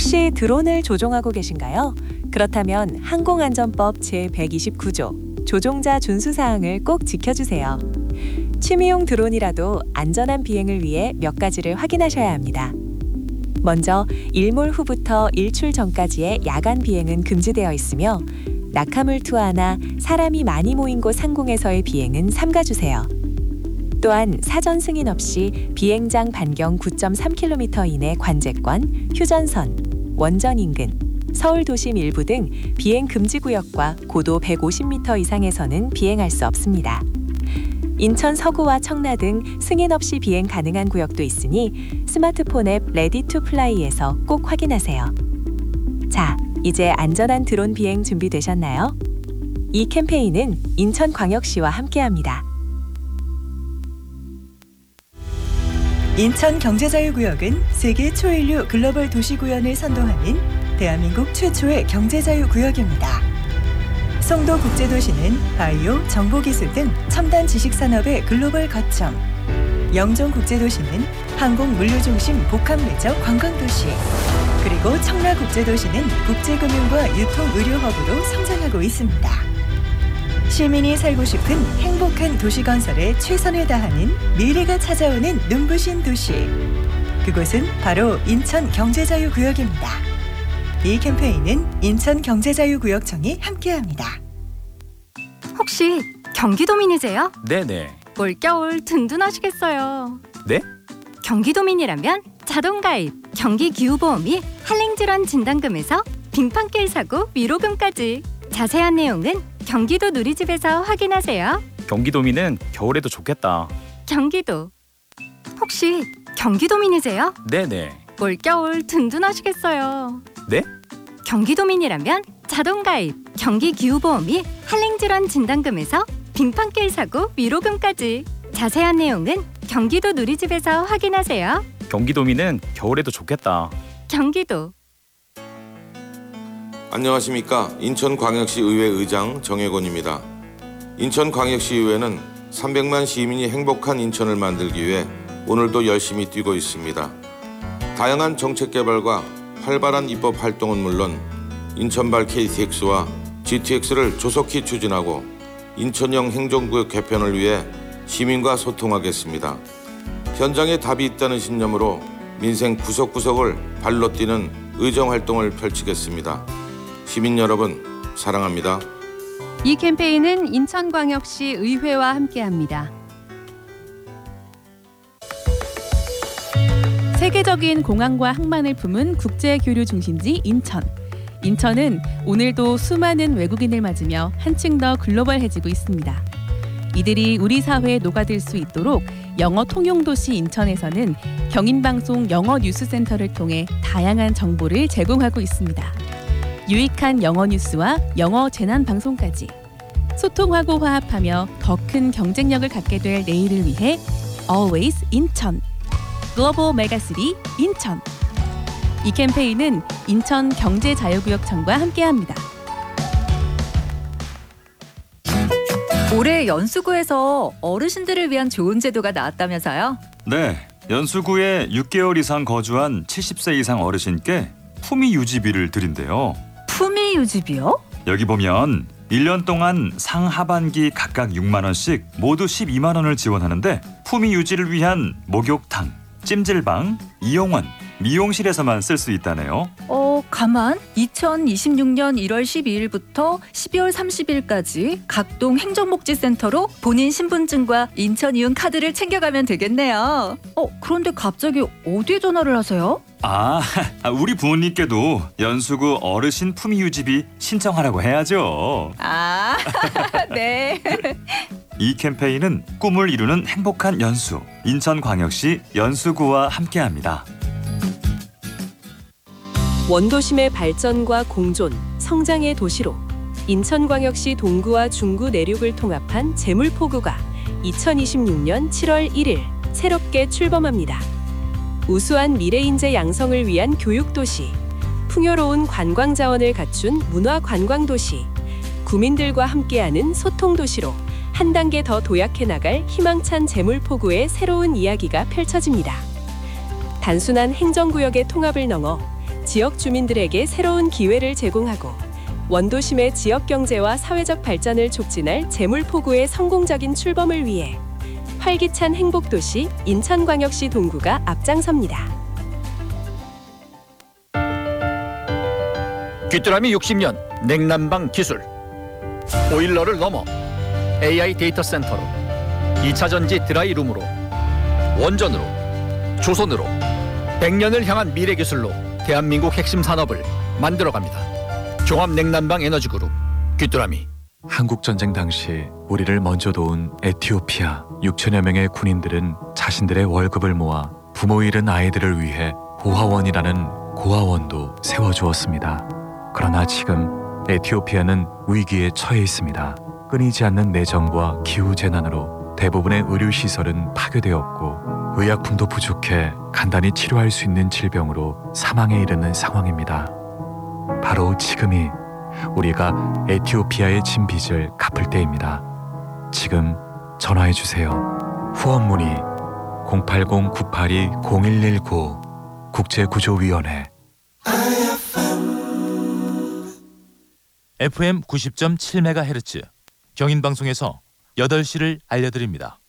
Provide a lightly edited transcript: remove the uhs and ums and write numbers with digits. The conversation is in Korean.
혹시 드론을 조종하고 계신가요? 그렇다면 항공안전법 제129조 조종자 준수사항을 꼭 지켜주세요. 취미용 드론이라도 안전한 비행을 위해 몇 가지를 확인하셔야 합니다. 먼저 일몰 후부터 일출 전까지의 야간 비행은 금지되어 있으며 낙하물 투하나 사람이 많이 모인 곳 상공에서의 비행은 삼가주세요. 또한 사전 승인 없이 비행장 반경 9.3km 이내 관제권, 휴전선, 원전 인근, 서울 도심 일부 등 비행 금지 구역과 고도 150m 이상에서는 비행할 수 없습니다. 인천 서구와 청라 등 승인 없이 비행 가능한 구역도 있으니 스마트폰 앱 레디 투 플라이에서 꼭 확인하세요. 자, 이제 안전한 드론 비행 준비되셨나요? 이 캠페인은 인천광역시와 함께합니다. 인천경제자유구역은 세계 초인류 글로벌 도시구현을 선도하는 대한민국 최초의 경제자유구역입니다. 송도국제도시는 바이오, 정보기술 등 첨단 지식산업의 글로벌 거점, 영종국제도시는 항공물류중심 복합매적 관광도시, 그리고 청라국제도시는 국제금융과 유통의료허브로 성장하고 있습니다. 시민이 살고 싶은 행복한 도시 건설에 최선을 다하는 미래가 찾아오는 눈부신 도시. 그곳은 바로 인천경제자유구역입니다. 이 캠페인은 인천경제자유구역청이 함께합니다. 혹시 경기도민이세요? 네네. 올겨울 든든하시겠어요. 네? 경기도민이라면 자동가입, 경기기후보험이 한랭질환 진단금에서 빙판길 사고 위로금까지. 자세한 내용은 경기도 누리집에서 확인하세요. 경기도민은 겨울에도 좋겠다. 경기도. 혹시 경기도민이세요? 네네. 올겨울 든든하시겠어요. 네? 경기도민이라면 자동가입, 경기기후보험이 한랭질환 진단금에서 빙판길 사고 위로금까지. 자세한 내용은 경기도 누리집에서 확인하세요. 경기도민은 겨울에도 좋겠다. 경기도. 안녕하십니까. 인천광역시의회 의장 정혜곤입니다. 인천광역시의회는 300만 시민이 행복한 인천을 만들기 위해 오늘도 열심히 뛰고 있습니다. 다양한 정책 개발과 활발한 입법 활동은 물론 인천발 KTX와 GTX를 조속히 추진하고 인천형 행정구역 개편을 위해 시민과 소통하겠습니다. 현장에 답이 있다는 신념으로 민생 구석구석을 발로 뛰는 의정활동을 펼치겠습니다. 시민 여러분, 사랑합니다. 이 캠페인은 인천광역시 의회와 함께합니다. 세계적인 공항과 항만을 품은 국제교류 중심지 인천. 인천은 오늘도 수많은 외국인을 맞으며 한층 더 글로벌해지고 있습니다. 이들이 우리 사회에 녹아들 수 있도록 영어 통용도시 인천에서는 경인방송 영어 뉴스센터를 통해 다양한 정보를 제공하고 있습니다. 유익한 영어 뉴스와 영어 재난 방송까지 소통하고 화합하며 더 큰 경쟁력을 갖게 될 내일을 위해 Always 인천 글로벌 메가시티 인천. 이 캠페인은 인천경제자유구역청과 함께합니다. 올해 연수구에서 어르신들을 위한 좋은 제도가 나왔다면서요? 네, 연수구에 6개월 이상 거주한 70세 이상 어르신께 품위 유지비를 드린대요. 품위 유지비요? 여기 보면 1년 동안 상하반기 각각 6만 원씩 모두 12만 원을 지원하는데 품위 유지를 위한 목욕탕, 찜질방, 이용원, 미용실에서만 쓸 수 있다네요. 가만. 2026년 1월 12일부터 12월 30일까지 각동 행정복지센터로 본인 신분증과 인천이용 카드를 챙겨가면 되겠네요. 그런데 갑자기 어디에 전화를 하세요? 우리 부모님께도 연수구 어르신 품위 유지비 신청하라고 해야죠. 네. 이 캠페인은 꿈을 이루는 행복한 연수, 인천광역시 연수구와 함께합니다. 원도심의 발전과 공존, 성장의 도시로 인천광역시 동구와 중구 내륙을 통합한 제물포구가 2026년 7월 1일 새롭게 출범합니다. 우수한 미래인재 양성을 위한 교육도시, 풍요로운 관광자원을 갖춘 문화관광도시, 구민들과 함께하는 소통도시로 한 단계 더 도약해 나갈 희망찬 제물포구의 새로운 이야기가 펼쳐집니다. 단순한 행정구역의 통합을 넘어 지역 주민들에게 새로운 기회를 제공하고 원도심의 지역 경제와 사회적 발전을 촉진할 재물포구의 성공적인 출범을 위해 활기찬 행복도시 인천광역시 동구가 앞장섭니다. 귀뚜라미 60년 냉난방 기술, 보일러를 넘어 AI 데이터 센터로, 2차 전지 드라이룸으로, 원전으로, 조선으로 100년을 향한 미래 기술로 대한민국 핵심 산업을 만들어갑니다. 종합 냉난방 에너지 그룹 귀뚜라미. 한국전쟁 당시 우리를 먼저 도운 에티오피아 6천여 명의 군인들은 자신들의 월급을 모아 부모 잃은 아이들을 위해 고아원이라는 고아원도 세워주었습니다. 그러나 지금 에티오피아는 위기에 처해 있습니다. 끊이지 않는 내전과 기후재난으로 대부분의 의료시설은 파괴되었고 의약품도 부족해 간단히 치료할 수 있는 질병으로 사망에 이르는 상황입니다. 바로 지금이 우리가 에티오피아의 진 빚을 갚을 때입니다. 지금 전화해 주세요. 후원 문의 080-982-0119 국제구조위원회. FM 90.7MHz 경인방송에서 8시를 알려드립니다.